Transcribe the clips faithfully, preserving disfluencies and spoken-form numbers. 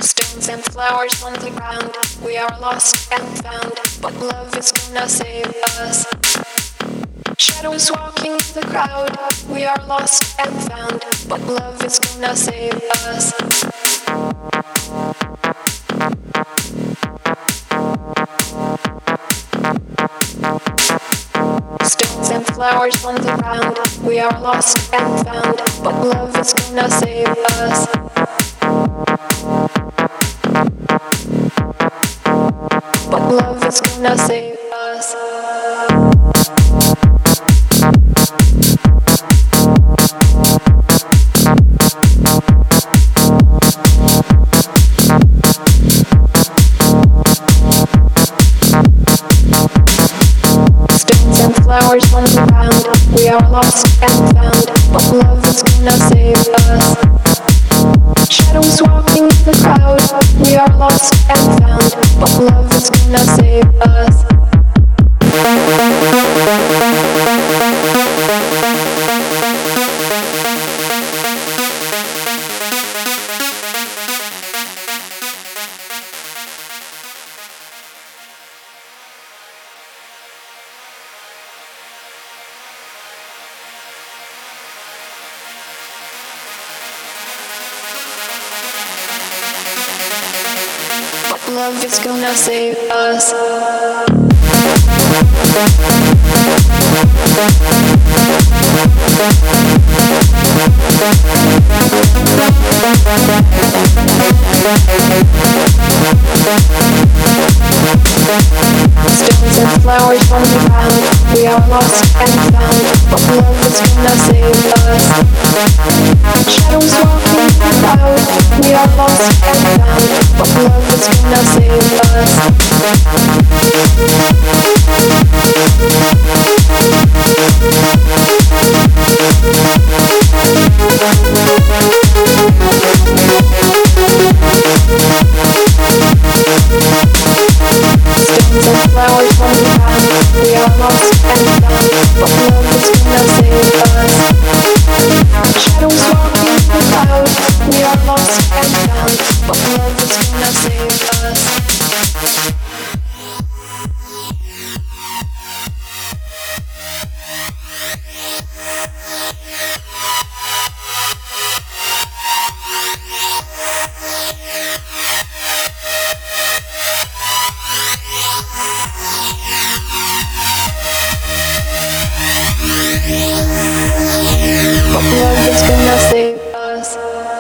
Stones and flowers on the ground. We are lost and found, but love is gonna save us. Shadows walking in the crowd. We are lost and found, but love is gonna save us. Stones and flowers on the ground. We are lost and found, but love is gonna save us. But love is gonna save us. Stones and flowers on the ground. We are lost and found, but love is gonna save us. Shadows walking in the crowd. We are lost and found, but love is gonna save us. Love is gonna save us. Stones and flowers on the ground. We are lost and found, but love is gonna save us. Shadows walking in the crowd. We are lost and found, but love is gonna save us. Stones and flowers on the ground. We are lost and found, but love is gonna save us. Shadows walking in the crowd. We are lost and found, but love is gonna save us. But love is gonna save us.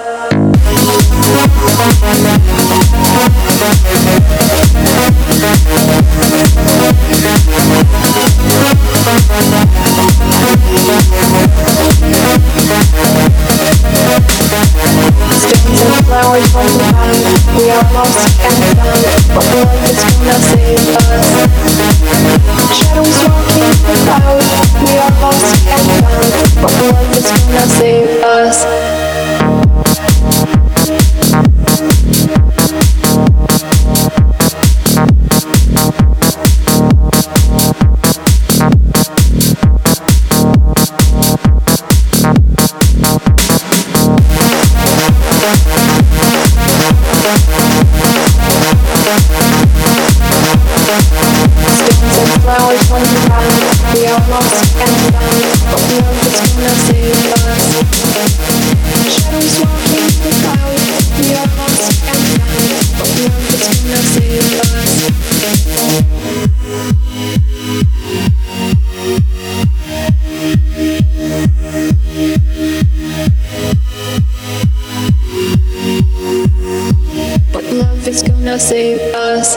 Stones and flowers on the ground. We are lost and found, but love is gonna save us. Shadows walking in the crowd. We are lost and found, but love is gonna save us. Stones and flowers on the ground. We are lost and found, but love is gonna save us. Shadows walking in the crowd. We are lost and found, but love is gonna save us. But love is gonna save us.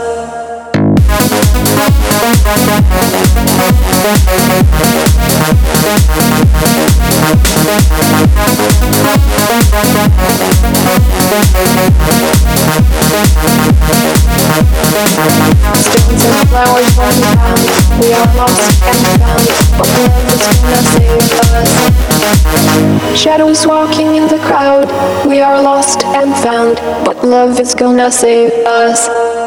Stones and flowers on the ground. We are lost and found, but love is gonna save us. Shadows walking in the crowd. We are lost and found, but love is gonna save us.